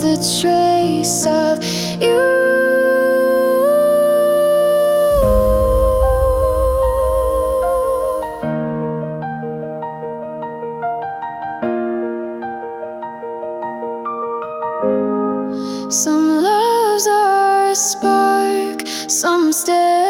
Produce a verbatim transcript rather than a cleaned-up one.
the trace of you. Some loves are a spark, some stay